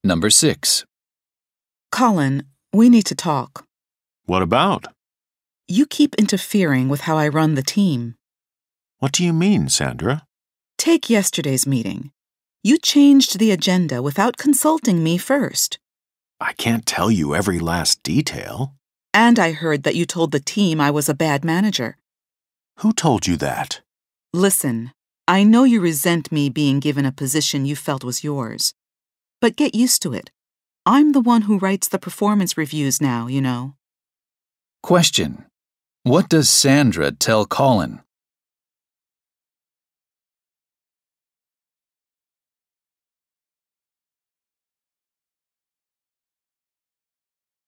Number 6. Colin, we need to talk. What about? You keep interfering with how I run the team. What do you mean, Sandra? Take yesterday's meeting. You changed the agenda without consulting me first. I can't tell you every last detail. And I heard that you told the team I was a bad manager. Who told you that? Listen, I know you resent me being given a position you felt was yours. But get used to it. I'm the one who writes the performance reviews now, you know. Question. What does Sandra tell Colin?